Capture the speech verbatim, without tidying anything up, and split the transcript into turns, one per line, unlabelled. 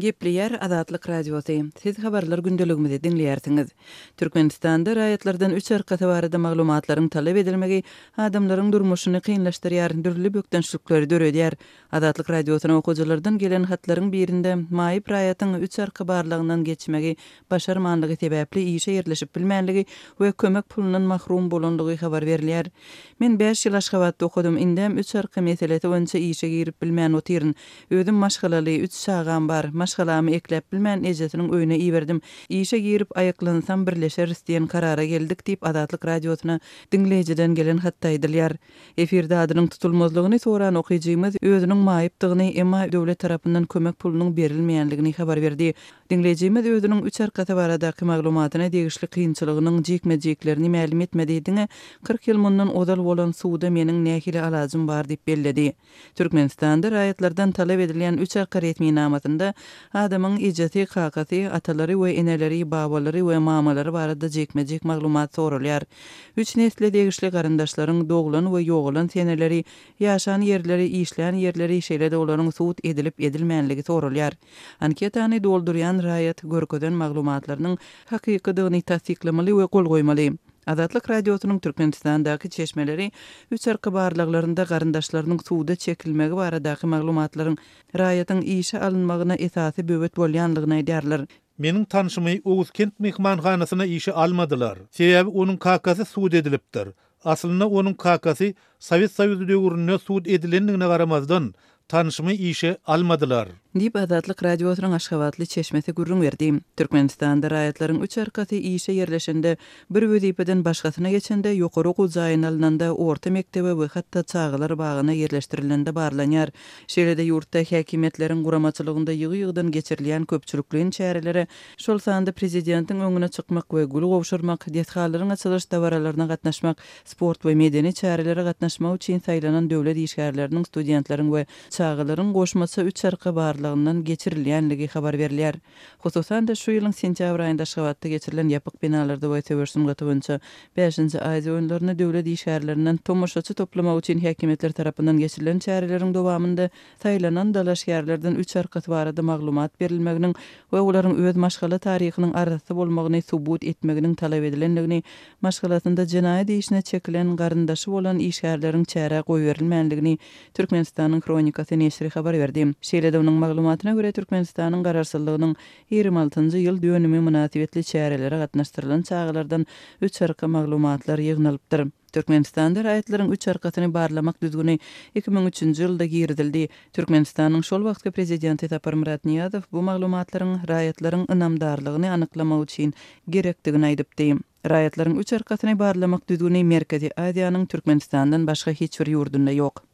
Gepleyer Azatlyk Radiosu. Siz habarlar gündeligimizi dinleýärsiňiz. Türkmenistanda raýatlardan üç arkaty barada maglumatlaryň talap edilmegi adamlaryň durmuşyny kynlaşdyrýar, dürli bökdençlikleri döredýär. Azatlyk Radiosyna okuwçylardan gelen hatlaryň birinde maýyp raýatyň üç arka barlygyndan geçmegi başarmanlygy sebäpli işe ýerleşip bilmänligi we kömek pulundan mahrum bolanlygy habar berilýär. Men beş ýyl Aşgabatda okudum, indem üç arka meselesi boýunça işe girip bilmän otyryň. Özüm maşgalaly üç sagam bar. Maşgalamy eklep bilmän ejesiniň öýüne iýerdim. Işe girip aýaklansam birleşer isleýän karara geldik diýip Azatlyk Radiosyna dinleýijiden gelen hatda aýdylýar. Efirde adynyň tutulmazlygyny soran okyjymyz özüniň maýypdygyny emma döwlet tarapyndan kömek pulunyň berilmeýänligini habar berdi. Dinleýijimiz özüniň üç arkaty baradaky maglumatyna degişli kynçylygynyň jekmejeklerini ma'lum etmediğine kırk ýyl mundan odal bolan suwda meniň nähili alajym bar diýip belledi. Türkmenistanda raýatlardan talap edilen üç arka resmi namatynda adamyň ijeti, kakasy, atalary we eneleri, babalary we mamalary barada jekmejek maglumat sorulýar. Üç nesle degişli garandaşlaryň doglan we ýogulan seneleri, ýaşan ýerleri, işlän ýerleri şeýle-de olaryň suwut edilip edilmänligi sorulýar. Anketany doldurýan raýat görkezden maglumatlarynyň hakykydygyny tasdiklamaly we gol goýmaly. Azatlyk Radiosynyň Türkmenistandaky çeşmeleri üç arka barlyklarynda garandaşlarynyň suwda çekilmegi baradaky maglumatlaryň raýatyň işe alynmagyna esasy böwet bolýanlygyny aýdýarlar.
Meniň tanışymy Owuzkent mehmanhanasyna işe almadylar. Sebäbi onuň kakasy suwd edilipdir. Aslynda onuň kakasy Sowet Soýuzy döwründe suwd edilendigine garamazdan tanışymy işe almadylar.
Dip Azatlyk Radiosynyň Aşgabatly çeşmesi gurrun berdi. Türkmenistanda raýatlaryň üç arkaty işe ýerleşende bir wezipeden başgasyna geçende ýokary okuw jaýyna alynanda orta mektebe we hatda çağlar bagyna ýerleşdirilende barlanýar. Şeýle-de ýurtda häkimetleriň guramaçylygynda ýygy-ýygydan geçirilýän köpçülikliň çäreleri şol sanda prezidentiň öňüne çykmak we gül gowşurmak, diýetgalaryň açylyş dawaralaryna gatnaşmak, sport we medeni çärelere gatnaşmak üçin saýlanan döwlet işgärleriniň studentleriň we çağlaryň goşmasy üç arka bar geçirilýänligi habar berilýär. Hususan da şu ýylyň sentýabr aýynda Aşgabatda geçirilen ýapyk binalarda we töwersüm gatywynça beşinji Aýza oýunlaryna döwlet işgärlerinden tomoşaçy toplamak üçin häkimetler tarapyndan geçirilen çäreleriň dowamında saýlanan dalaşgärlerden üç arkaty barada maglumat berilmeginiň we olaryň öz maşgala taryhynyň arasy bolmagyny subut etmeginiň talap edilendigini, maşgalatynda jenaýat işine çekilen garyndaşy bolan işgärleriň çäre goýberilmänligini Türkmenistanyň kronikasy neşri habar berdi. Şeýle-de onuň maglumatyna görä Türkmenistanyň gararsızlygynyň ýigrimä altynjy ýyl dönümi münasibetli çärelere gatnaşdyrylan çağlardan üç arka maglumatlar ýygnalypdyr. Türkmenistanda raýatlaryň üç arkatyny barlamak düzgüni iki ming üçünji ýylda girdildi. Türkmenistanyň şol wagtky prezidenti Tapar Murat Niýazow bu maglumatlaryň raýatlaryň ynamdarlygyny anyklamak üçin gerekdigini aýdypdy. Raýatlaryň üç arkatyny barlamak düzgüni Merkezi Aziýanyň Türkmenistandan başga hiç bir ýurdunda ýok.